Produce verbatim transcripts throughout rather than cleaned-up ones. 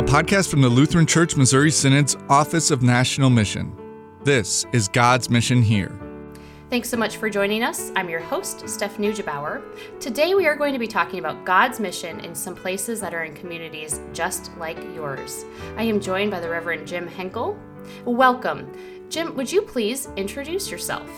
podcast from the Lutheran Church Missouri Synod's Office of National Mission. This is God's Mission Here. Thanks so much for joining us. I'm your host, Steph Neugebauer. Today we are going to be talking about God's mission in some places that are in communities just like yours. I am joined by the Reverend Jim Henkel. Welcome. Jim, would you please introduce yourself?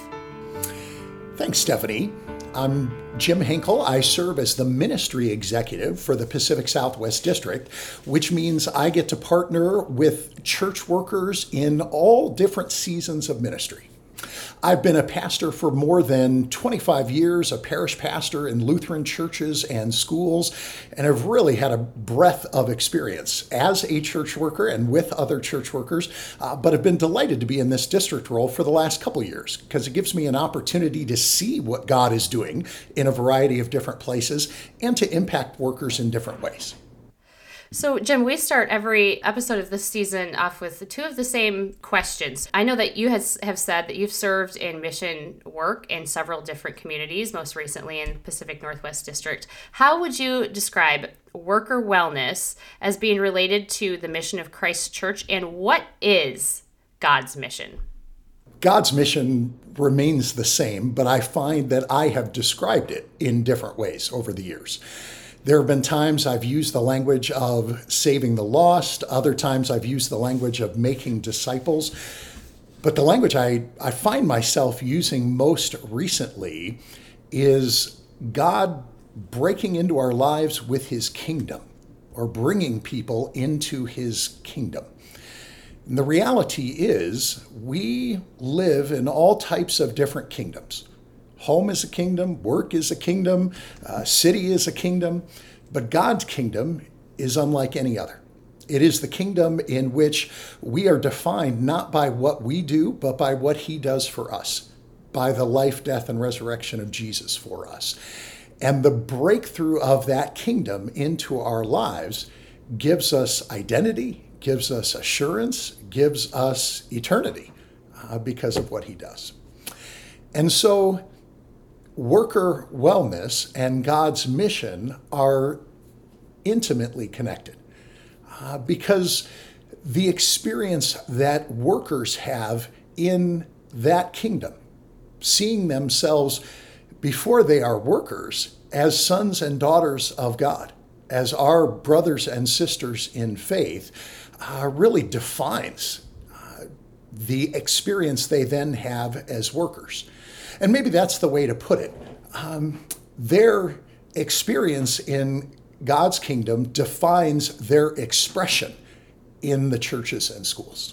Thanks, Stephanie. I'm Jim Henkel. I serve as the ministry executive for the Pacific Southwest District, which means I get to partner with church workers in all different seasons of ministry. I've been a pastor for more than twenty-five years, a parish pastor in Lutheran churches and schools, and I've really had a breadth of experience as a church worker and with other church workers, uh, but have been delighted to be in this district role for the last couple years because it gives me an opportunity to see what God is doing in a variety of different places and to impact workers in different ways. So, Jim, we start every episode of this season off with two of the same questions. I know that you has, have said that you've served in mission work in several different communities, most recently in Pacific Northwest District. How would you describe worker wellness as being related to the mission of Christ Church, and what is God's mission? God's mission remains the same, but I find that I have described it in different ways over the years. There have been times I've used the language of saving the lost. Other times I've used the language of making disciples. But the language I, I find myself using most recently is God breaking into our lives with his kingdom, or bringing people into his kingdom. And the reality is we live in all types of different kingdoms. Home is a kingdom, work is a kingdom, uh, city is a kingdom, but God's kingdom is unlike any other. It is the kingdom in which we are defined not by what we do, but by what he does for us, by the life, death, and resurrection of Jesus for us. And the breakthrough of that kingdom into our lives gives us identity, gives us assurance, gives us eternity uh, because of what he does. And so worker wellness and God's mission are intimately connected uh, because the experience that workers have in that kingdom, seeing themselves before they are workers as sons and daughters of God, as our brothers and sisters in faith, uh, really defines uh, the experience they then have as workers. And maybe that's the way to put it. Um, their experience in God's kingdom defines their expression in the churches and schools.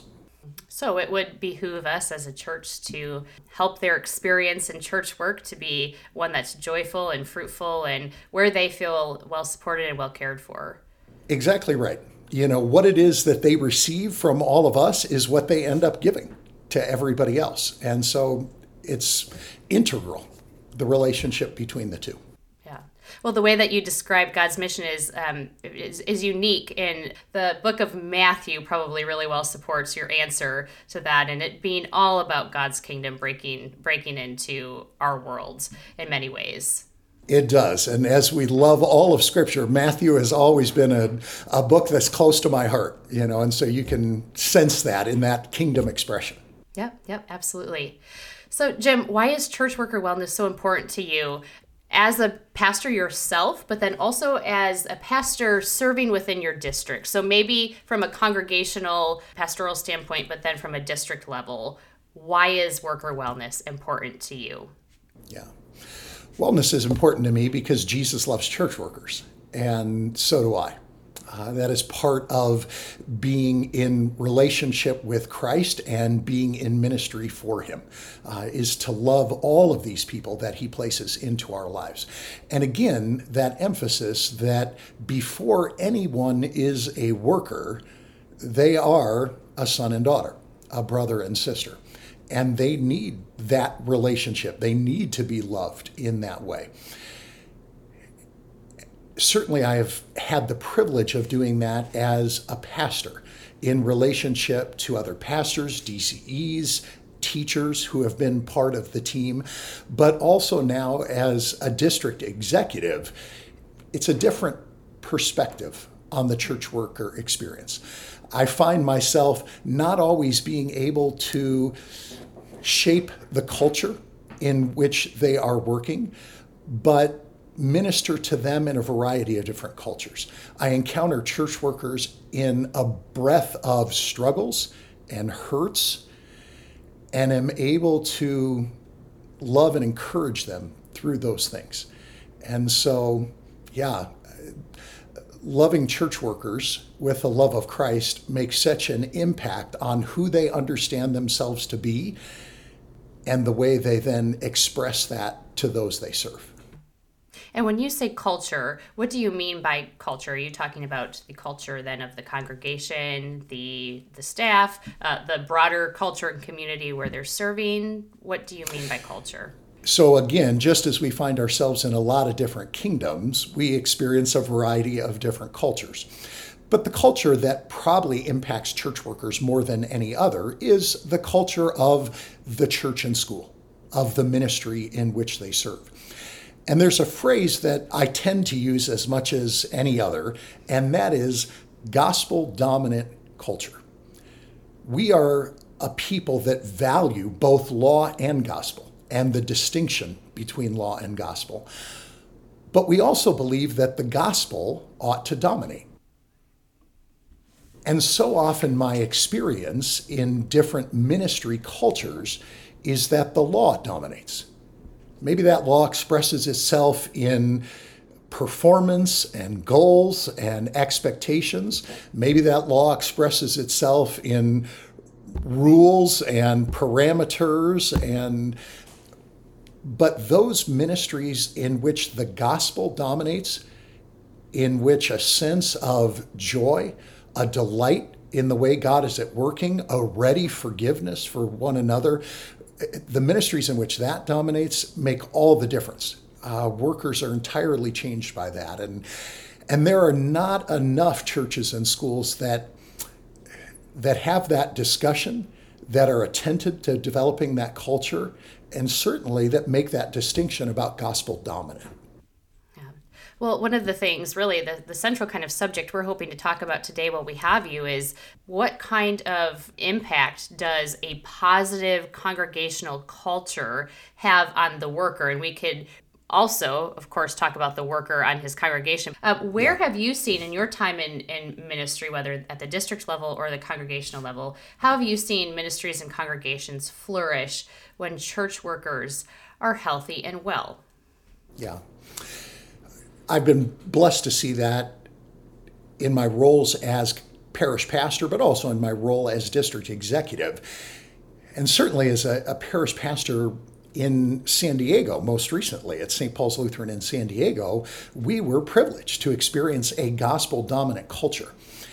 So it would behoove us as a church to help their experience in church work to be one that's joyful and fruitful and where they feel well supported and well cared for. Exactly right. You know, what it is that they receive from all of us is what they end up giving to everybody else. And so it's integral, the relationship between the two. Yeah. Well, the way that you describe God's mission is, um, is is unique, and the book of Matthew probably really well supports your answer to that, and it being all about God's kingdom breaking breaking into our world in many ways. It does. And as we love all of Scripture, Matthew has always been a, a book that's close to my heart, you know, and so you can sense that in that kingdom expression. Yep, yep, absolutely. So, Jim, why is church worker wellness so important to you as a pastor yourself, but then also as a pastor serving within your district? So maybe from a congregational pastoral standpoint, but then from a district level, why is worker wellness important to you? Yeah. Wellness is important to me because Jesus loves church workers, and so do I. Uh, that is part of being in relationship with Christ and being in ministry for him, uh, is to love all of these people that he places into our lives. And again, that emphasis that before anyone is a worker, they are a son and daughter, a brother and sister. And they need that relationship. They need to be loved in that way. Certainly, I have had the privilege of doing that as a pastor in relationship to other pastors, D C Es, teachers who have been part of the team, but also now as a district executive. It's a different perspective on the church worker experience. I find myself not always being able to shape the culture in which they are working, but minister to them in a variety of different cultures. I encounter church workers in a breadth of struggles and hurts, and am able to love and encourage them through those things. And so, yeah, loving church workers with the love of Christ makes such an impact on who they understand themselves to be and the way they then express that to those they serve. And when you say culture, what do you mean by culture? Are you talking about the culture then of the congregation, the the staff, uh, the broader culture and community where they're serving? What do you mean by culture? So again, just as we find ourselves in a lot of different kingdoms, we experience a variety of different cultures. But the culture that probably impacts church workers more than any other is the culture of the church and school, of the ministry in which they serve. And there's a phrase that I tend to use as much as any other, and that is gospel-dominant culture. We are a people that value both law and gospel and the distinction between law and gospel. But we also believe that the gospel ought to dominate. And so often my experience in different ministry cultures is that the law dominates. Maybe that law expresses itself in performance and goals and expectations. Maybe that law expresses itself in rules and parameters, and but those ministries in which the gospel dominates, in which a sense of joy, a delight in the way God is at working, a ready forgiveness for one another, the ministries in which that dominates make all the difference. Uh, workers are entirely changed by that. And, and there are not enough churches and schools that, that have that discussion, that are attentive to developing that culture, and certainly that make that distinction about gospel dominant. Well, one of the things, really, the, the central kind of subject we're hoping to talk about today while we have you is what kind of impact does a positive congregational culture have on the worker? And we could also, of course, talk about the worker on his congregation. Uh, where yeah. have you seen in your time in, in ministry, whether at the district level or the congregational level, how have you seen ministries and congregations flourish when church workers are healthy and well? Yeah. I've been blessed to see that in my roles as parish pastor, but also in my role as district executive. And certainly as a, a parish pastor in San Diego, most recently at Saint Paul's Lutheran in San Diego, we were privileged to experience a gospel-dominant culture.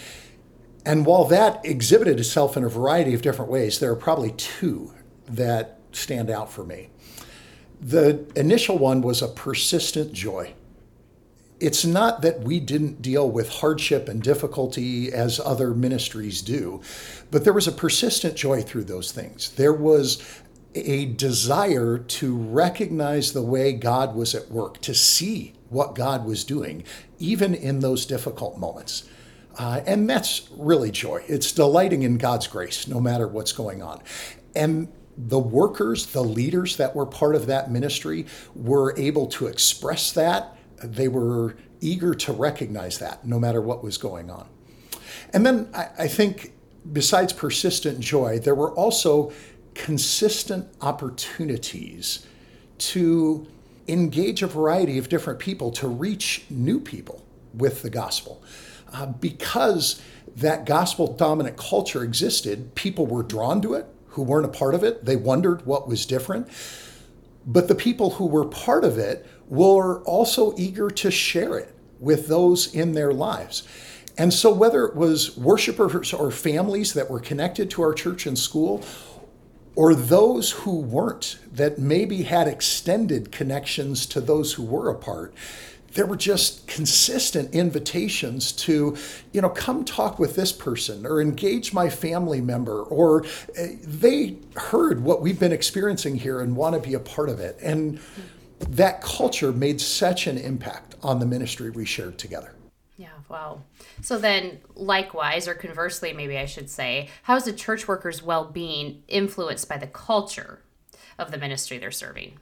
And while that exhibited itself in a variety of different ways, there are probably two that stand out for me. The initial one was a persistent joy. It's not that we didn't deal with hardship and difficulty as other ministries do, but there was a persistent joy through those things. There was a desire to recognize the way God was at work, to see what God was doing, even in those difficult moments. Uh, and that's really joy. It's delighting in God's grace, no matter what's going on. And the workers, the leaders that were part of that ministry were able to express that. They were eager to recognize that, no matter what was going on. And then I, I think, besides persistent joy, there were also consistent opportunities to engage a variety of different people, to reach new people with the gospel. Uh, because that gospel-dominant culture existed, people were drawn to it who weren't a part of it. They wondered what was different. But the people who were part of it were also eager to share it with those in their lives. And so whether it was worshipers or families that were connected to our church and school, or those who weren't, that maybe had extended connections to those who were a part, there were just consistent invitations to, you know, come talk with this person or engage my family member, or they heard what we've been experiencing here and want to be a part of it. And that culture made such an impact on the ministry we shared together. Yeah. Wow. So then, likewise, or conversely, maybe I should say, how is a church worker's well-being influenced by the culture of the ministry they're serving?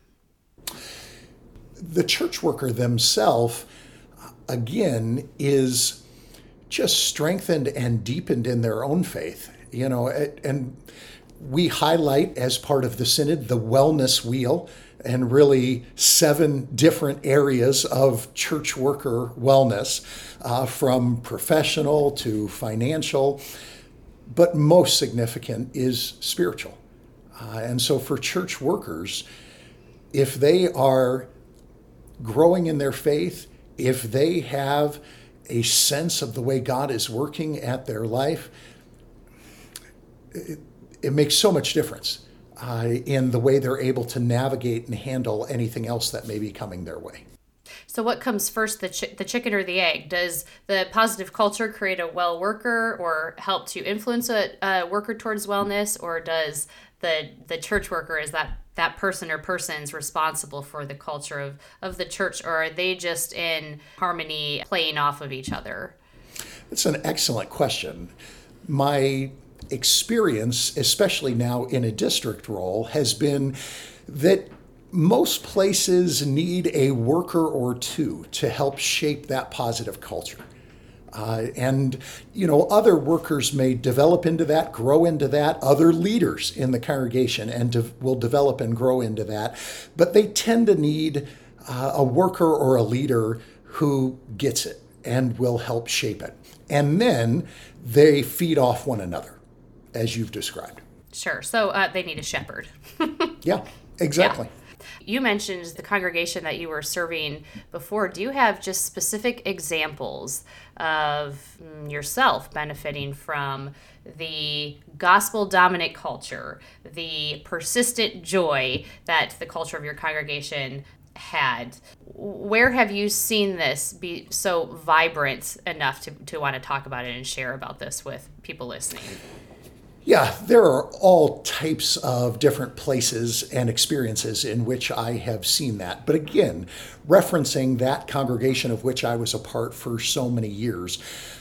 The church worker themselves, again, is just strengthened and deepened in their own faith. You know, and we highlight as part of the synod the wellness wheel, and really seven different areas of church worker wellness, uh, from professional to financial, but most significant is spiritual. Uh, and so for church workers, if they are growing in their faith, if they have a sense of the way God is working at their life, it, it makes so much difference uh, in the way they're able to navigate and handle anything else that may be coming their way. So what comes first, the chi- the chicken or the egg? Does the positive culture create a well worker or help to influence a, a worker towards wellness, or does the the church worker, is that that person or persons responsible for the culture of, of the church, or are they just in harmony playing off of each other? It's an excellent question. My experience, especially now in a district role, has been that most places need a worker or two to help shape that positive culture. Uh, and, you know, other workers may develop into that, grow into that. Other leaders in the congregation and de- will develop and grow into that. But they tend to need uh, a worker or a leader who gets it and will help shape it. And then they feed off one another, as you've described. Sure. So uh, they need a shepherd. Yeah, exactly. Yeah. You mentioned the congregation that you were serving before. Do you have just specific examples of yourself benefiting from the gospel dominant culture, the persistent joy that the culture of your congregation had? Where have you seen this be so vibrant enough to, to want to talk about it and share about this with people listening? Yeah, there are all types of different places and experiences in which I have seen that. But again, referencing that congregation of which I was a part for so many years,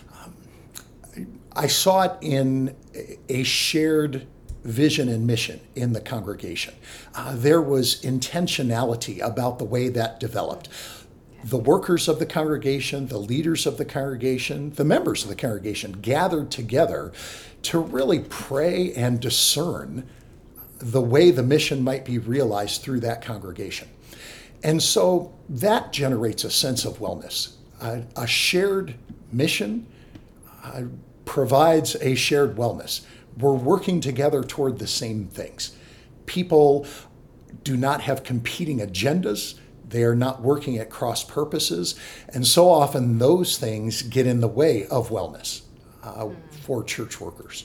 um, I saw it in a shared vision and mission in the congregation. Uh, there was intentionality about the way that developed. The workers of the congregation, the leaders of the congregation, the members of the congregation gathered together to really pray and discern the way the mission might be realized through that congregation. And so that generates a sense of wellness. Uh, a shared mission uh, provides a shared wellness. We're working together toward the same things. People do not have competing agendas. They are not working at cross purposes. And so often those things get in the way of wellness uh, for church workers.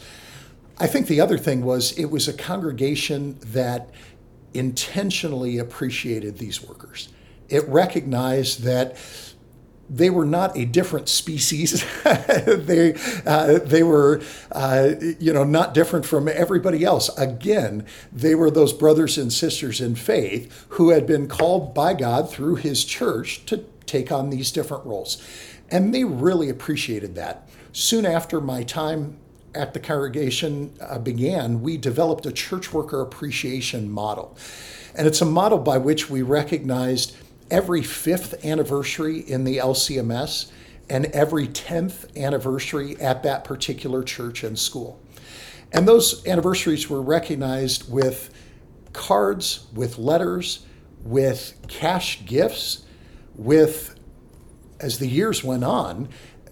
I think the other thing was it was a congregation that intentionally appreciated these workers. It recognized that they were not a different species. they uh, they were, uh, you know, not different from everybody else. Again, they were those brothers and sisters in faith who had been called by God through His church to take on these different roles. And they really appreciated that. Soon after my time at the congregation uh, began, we developed a church worker appreciation model. And it's a model by which we recognized every fifth anniversary in the L C M S and every tenth anniversary at that particular church and school. And those anniversaries were recognized with cards, with letters, with cash gifts, with, as the years went on,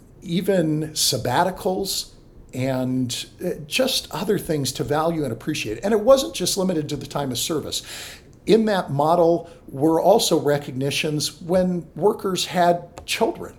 even sabbaticals and just other things to value and appreciate. And it wasn't just limited to the time of service. In that model were also recognitions when workers had children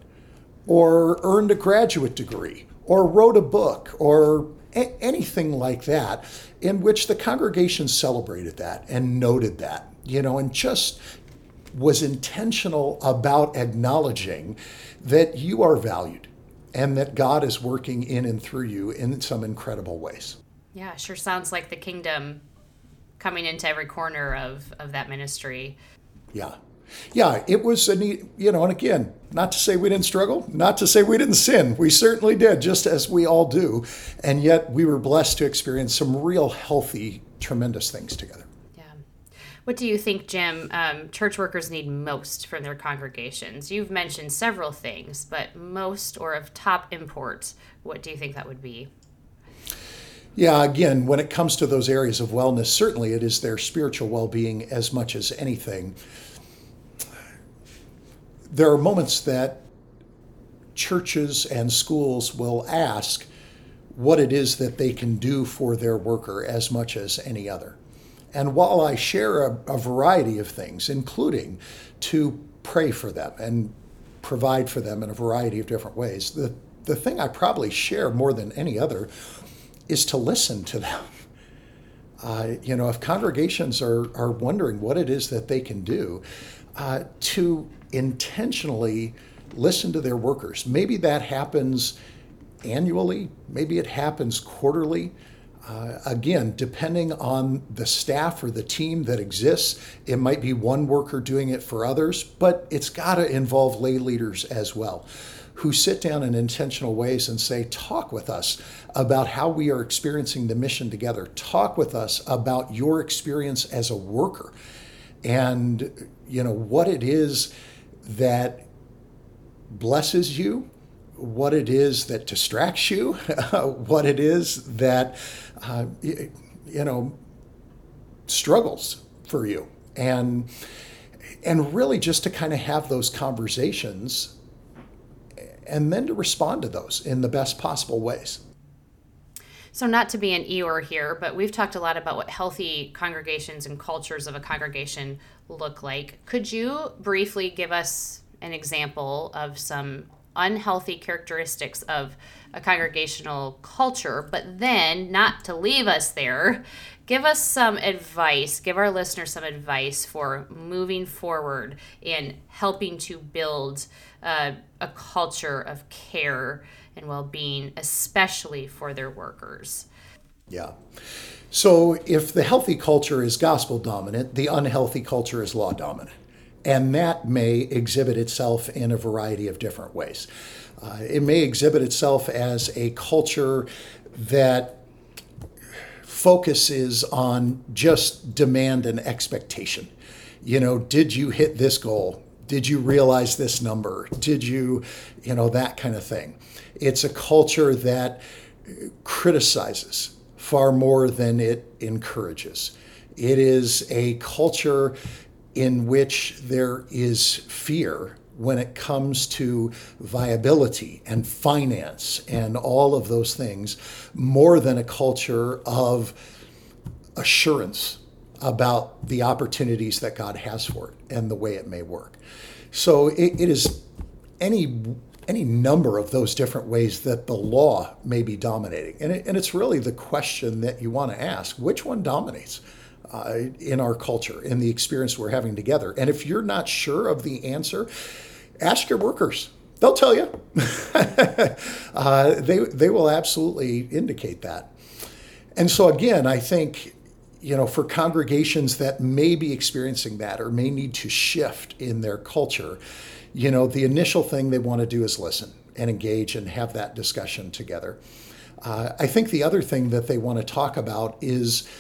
or earned a graduate degree or wrote a book or a- anything like that, in which the congregation celebrated that and noted that, you know, and just was intentional about acknowledging that you are valued and that God is working in and through you in some incredible ways. Yeah, sure sounds like the kingdom coming into every corner of, of that ministry. Yeah. Yeah, it was a neat, you know, and again, not to say we didn't struggle, not to say we didn't sin. We certainly did, just as we all do. And yet we were blessed to experience some real healthy, tremendous things together. Yeah. What do you think, Jim, um, church workers need most from their congregations? You've mentioned several things, but most or of top import, what do you think that would be? Yeah, again, when it comes to those areas of wellness, certainly it is their spiritual well-being as much as anything. There are moments that churches and schools will ask what it is that they can do for their worker as much as any other. And while I share a, a variety of things, including to pray for them and provide for them in a variety of different ways, the, the thing I probably share more than any other is to listen to them. Uh, you know, if congregations are, are wondering what it is that they can do, uh, to intentionally listen to their workers. Maybe that happens annually, maybe it happens quarterly. Uh, again, depending on the staff or the team that exists, it might be one worker doing it for others, but it's got to involve lay leaders as well, who sit down in intentional ways and say, talk with us about how we are experiencing the mission together. Talk with us about your experience as a worker and, you know, what it is that blesses you, what it is that distracts you, what it is that, uh, you, you know, struggles for you. And, and really just to kind of have those conversations and then to respond to those in the best possible ways. So not to be an Eeyore here, but we've talked a lot about what healthy congregations and cultures of a congregation look like. Could you briefly give us an example of some unhealthy characteristics of a congregational culture, but then not to leave us there, give us some advice, give our listeners some advice for moving forward in helping to build uh, a culture of care and well-being, especially for their workers. Yeah. So if the healthy culture is gospel dominant, the unhealthy culture is law dominant. And that may exhibit itself in a variety of different ways. Uh, it may exhibit itself as a culture that focuses on just demand and expectation. You know, did you hit this goal? Did you realize this number? Did you, you know, that kind of thing. It's a culture that criticizes far more than it encourages. It is a culture in which there is fear when it comes to viability and finance and all of those things, more than a culture of assurance about the opportunities that God has for it and the way it may work. So it, it is any any number of those different ways that the law may be dominating. And, it, and it's really the question that you want to ask, which one dominates uh, in our culture, in the experience we're having together? And if you're not sure of the answer, ask your workers. They'll tell you. uh, they, they will absolutely indicate that. And so again, I think, you know, for congregations that may be experiencing that or may need to shift in their culture, you know, the initial thing they want to do is listen and engage and have that discussion together. Uh, I think the other thing that they want to talk about is,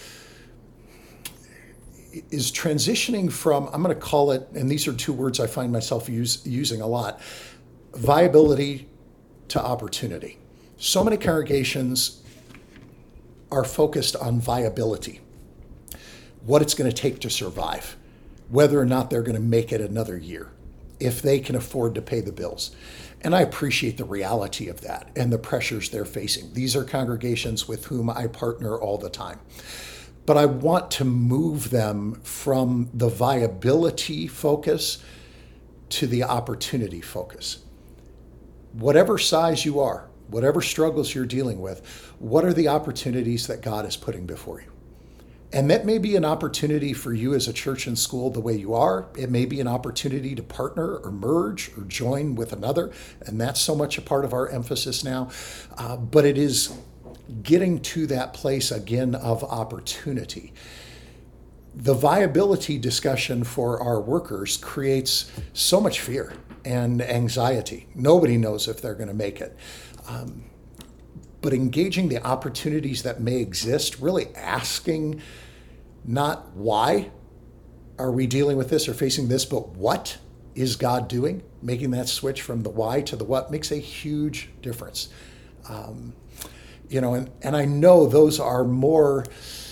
is transitioning from, I'm going to call it, and these are two words I find myself use, using a lot, viability to opportunity. So many congregations are focused on viability, what it's going to take to survive, whether or not they're going to make it another year, if they can afford to pay the bills. And I appreciate the reality of that and the pressures they're facing. These are congregations with whom I partner all the time. But I want to move them from the viability focus to the opportunity focus. Whatever size you are, whatever struggles you're dealing with, what are the opportunities that God is putting before you? And that may be an opportunity for you as a church and school the way you are. It may be an opportunity to partner or merge or join with another. And that's so much a part of our emphasis now. Uh, but it is getting to that place again of opportunity. the viability discussion for our workers creates so much fear and anxiety. Nobody knows if they're going to make it. Um, but engaging the opportunities that may exist, really asking not why are we dealing with this or facing this, but what is God doing? Making that switch from the why to the what makes a huge difference. Um, you know, and, and I know those are more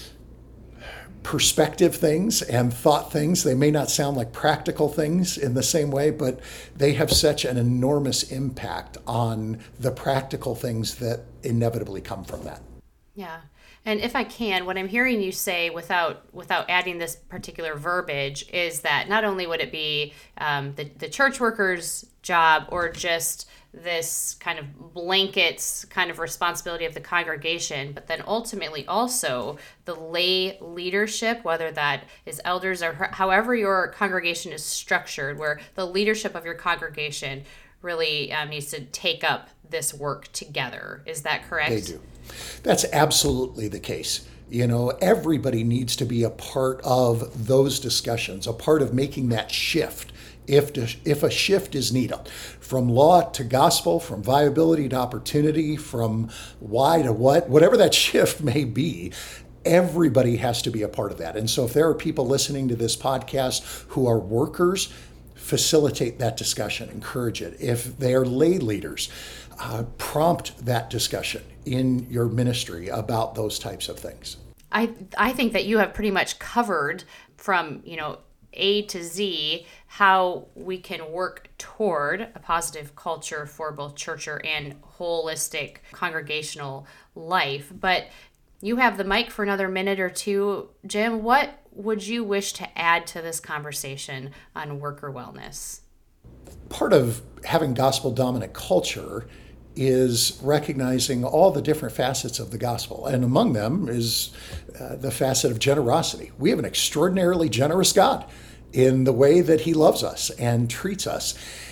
perspective things and thought things. They may not sound like practical things in the same way, but they have such an enormous impact on the practical things that inevitably come from that. Yeah. And if I can, what I'm hearing you say without without adding this particular verbiage is that not only would it be um, the, the church worker's job or just this kind of blankets kind of responsibility of the congregation, but then ultimately also the lay leadership, whether that is elders or however your congregation is structured, where the leadership of your congregation really um, needs to take up this work together. Is that correct? They do. That's absolutely the case. You know, everybody needs to be a part of those discussions, a part of making that shift if to, if a shift is needed, from law to gospel, from viability to opportunity, from why to what, whatever that shift may be. Everybody has to be a part of that. And so if there are people listening to this podcast who are workers, facilitate that discussion, encourage it. If they are lay leaders, uh, prompt that discussion in your ministry about those types of things. I I think that you have pretty much covered from, you know, A to Z how we can work toward a positive culture for both church and holistic congregational life. But you have the mic for another minute or two. Jim, what would you wish to add to this conversation on worker wellness? Part of having gospel dominant culture is recognizing all the different facets of the gospel. And among them is uh, the facet of generosity. We have an extraordinarily generous God in the way that he loves us and treats us.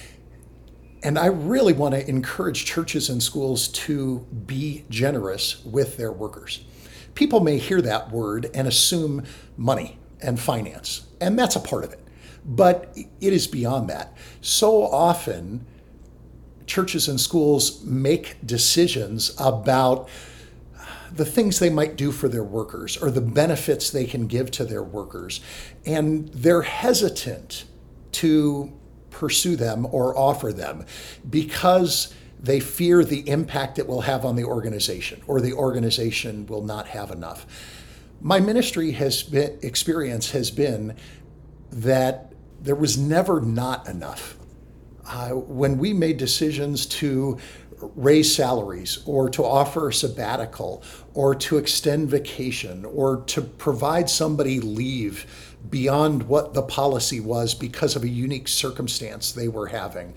And I really want to encourage churches and schools to be generous with their workers. People may hear that word and assume money and finance, and that's a part of it. But it is beyond that. So often, churches and schools make decisions about the things they might do for their workers or the benefits they can give to their workers, and they're hesitant to pursue them or offer them because they fear the impact it will have on the organization, or the organization will not have enough. My ministry has been, experience has been that there was never not enough. Uh, when we made decisions to raise salaries or to offer a sabbatical or to extend vacation or to provide somebody leave beyond what the policy was because of a unique circumstance they were having,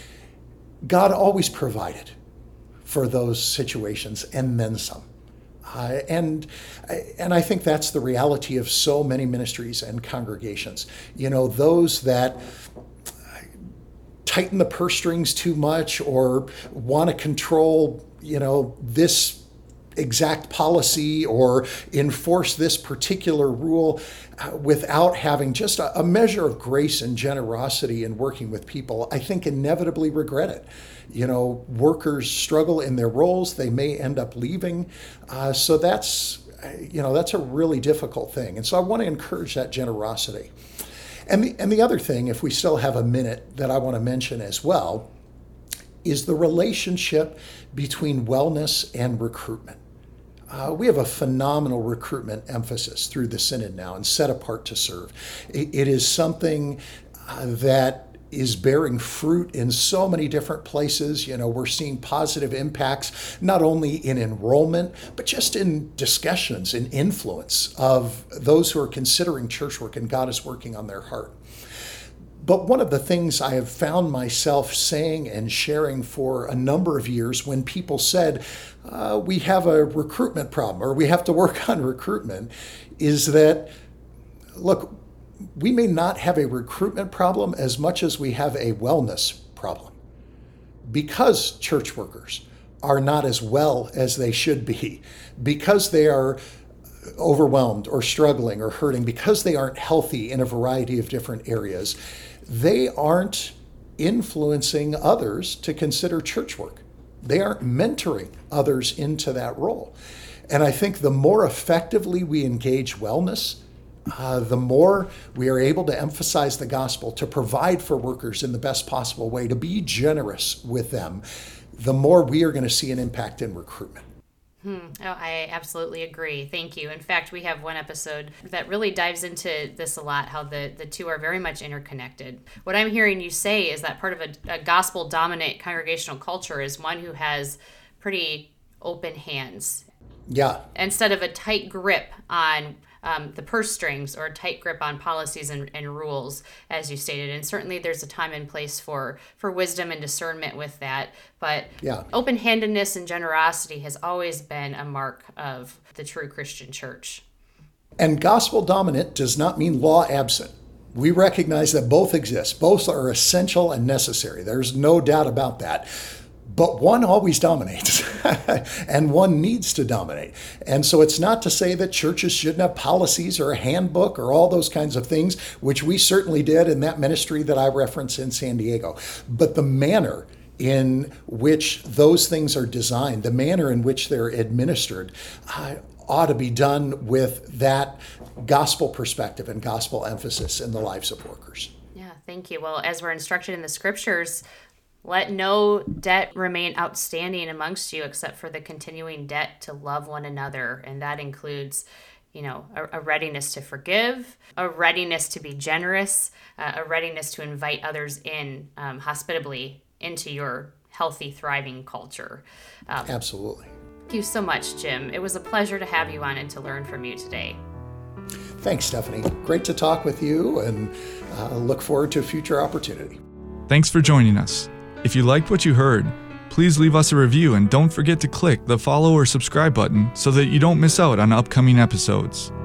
God always provided for those situations and then some. Uh, and and I think that's the reality of so many ministries and congregations. You know, those that tighten the purse strings too much or want to control, you know, this exact policy or enforce this particular rule uh, without having just a, a measure of grace and generosity in working with people, I think inevitably regret it. You know, workers struggle in their roles. They may end up leaving. Uh, so that's, you know, that's a really difficult thing. And so I want to encourage that generosity. And the, and the other thing, if we still have a minute, that I want to mention as well, is the relationship between wellness and recruitment. Uh, we have a phenomenal recruitment emphasis through the Synod now, and Set Apart to Serve. It, it is something uh, that is bearing fruit in so many different places. You know, we're seeing positive impacts, not only in enrollment, but just in discussions and influence of those who are considering church work and God is working on their heart. But one of the things I have found myself saying and sharing for a number of years when people said, uh, we have a recruitment problem or we have to work on recruitment, is that, look, we may not have a recruitment problem as much as we have a wellness problem, because church workers are not as well as they should be, because they are overwhelmed or struggling or hurting, because they aren't healthy in a variety of different areas, they aren't influencing others to consider church work. They aren't mentoring others into that role. And I think the more effectively we engage wellness, uh, the more we are able to emphasize the gospel, to provide for workers in the best possible way, to be generous with them, the more we are going to see an impact in recruitment. Hmm. Oh, I absolutely agree. Thank you. In fact, we have one episode that really dives into this a lot, how the, the two are very much interconnected. What I'm hearing you say is that part of a, a gospel-dominant congregational culture is one who has pretty open hands. Yeah. Instead of a tight grip on um, the purse strings or a tight grip on policies and, and rules, as you stated. And certainly there's a time and place for, for wisdom and discernment with that. But yeah. open-handedness and generosity has always been a mark of the true Christian church. And gospel dominant does not mean law absent. We recognize that both exist. Both are essential and necessary. There's no doubt about that. But one always dominates, and one needs to dominate. And so it's not to say that churches shouldn't have policies or a handbook or all those kinds of things, which we certainly did in that ministry that I referenced in San Diego. But the manner in which those things are designed, the manner in which they're administered, uh, ought to be done with that gospel perspective and gospel emphasis in the lives of workers. Yeah, thank you. Well, as we're instructed in the scriptures, let no debt remain outstanding amongst you except for the continuing debt to love one another. And that includes, you know, a, a readiness to forgive, a readiness to be generous, uh, a readiness to invite others in um, hospitably into your healthy, thriving culture. Um, Absolutely. Thank you so much, Jim. It was a pleasure to have you on and to learn from you today. Thanks, Stephanie. Great to talk with you, and uh, look forward to a future opportunity. Thanks for joining us. If you liked what you heard, please leave us a review and don't forget to click the follow or subscribe button so that you don't miss out on upcoming episodes.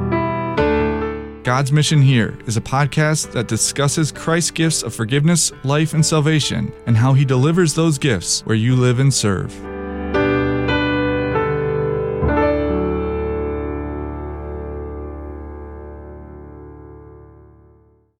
God's Mission Here is a podcast that discusses Christ's gifts of forgiveness, life, and salvation, and how he delivers those gifts where you live and serve.